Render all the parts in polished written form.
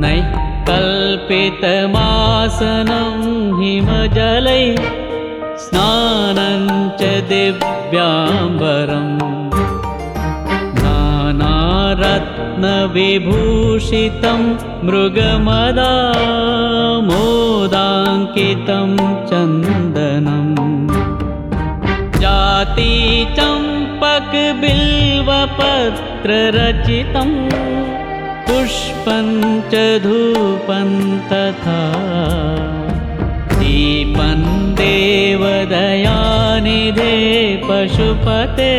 नैकल्पितमासनं हिमजलै स्नानं च दिव्याम्बरम् नानारत्नविभूषितं मृगमदामोदाङ्कितं चन्दनम् जातिचम्पकबिल्वपत्ररचितं पुष्पं च धूपं तथा दीपं देवदयानिधे पशुपते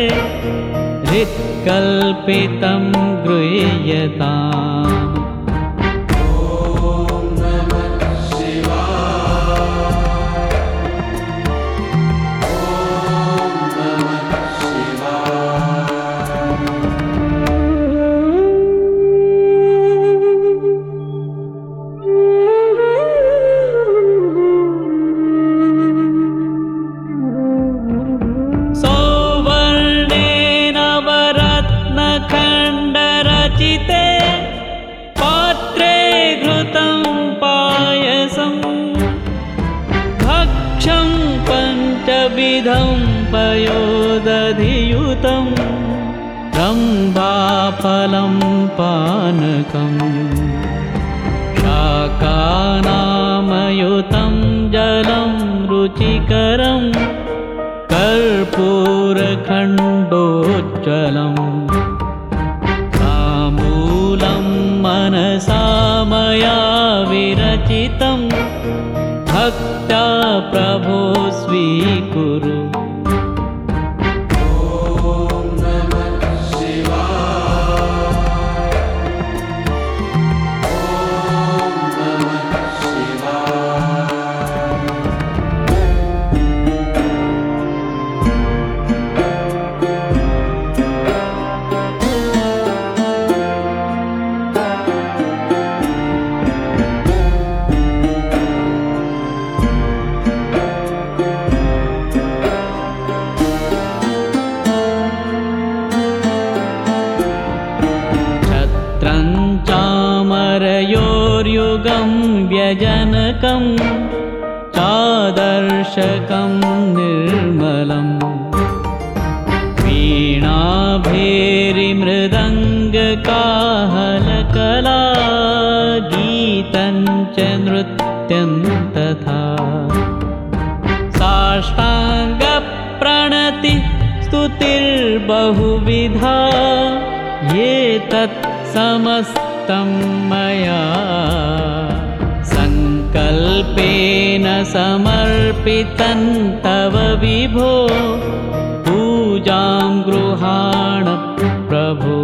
हृत्कल्पितं गृह्यताम्। पात्रे घृतं पायसं भक्षं पञ्चविधं पयोदधियुतं रम्भाफलं पानकं शाकानामयुतं जलं रुचिकरं कर्पूरखण्डोज्ज्वलम् मनसा मया विरचितं भक्त्या प्रभो स्वीकुरु। चामरयोर्युगं व्यजनकं चादर्शकं निर्मलं वीणाभेरिमृदङ्गकाहलकला गीतं च नृत्यं तथा साष्टाङ्गप्रणति स्तुतिर्बहुविधा ये तत् समस्तं मया संकल्पेन समर्पितं तव विभो पूजां गृहाण प्रभो।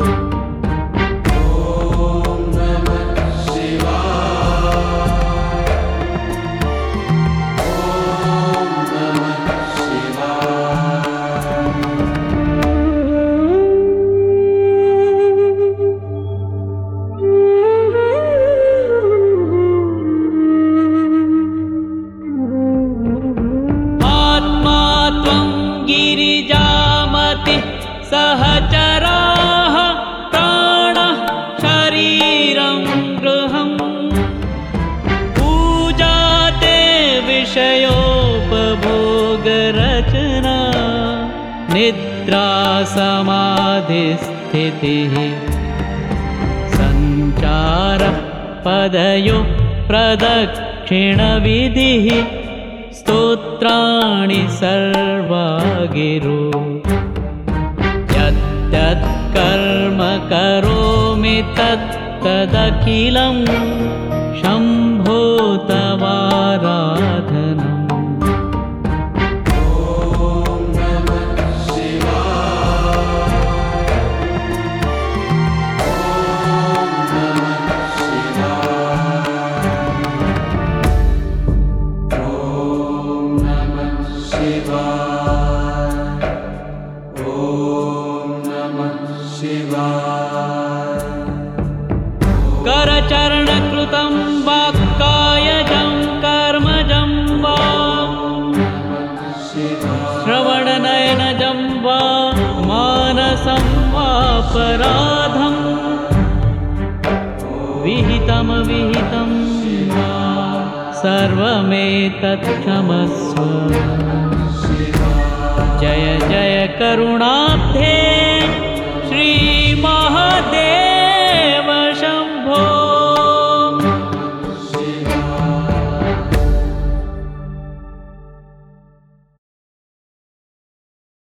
गिरिजामति सहचराः प्राणः शरीरं गृहं पूजाते विषयोपभोगरचना निद्रा समाधिस्थितिः सञ्चारः पदयो प्रदक्षिणविधिः स्तोत्राणि सर्वा गिरो यद्यत् कर्म करोमि तत्तदखिलं शम्भो तवाराधनम्। करचरणकृतं वा कायजं कर्मजं वा श्रवणनयनजं वा मानसं वापराधं विहिता नियमविहितं वा सर्वमेतत् क्षमस्व। जय जय करुणाब्धे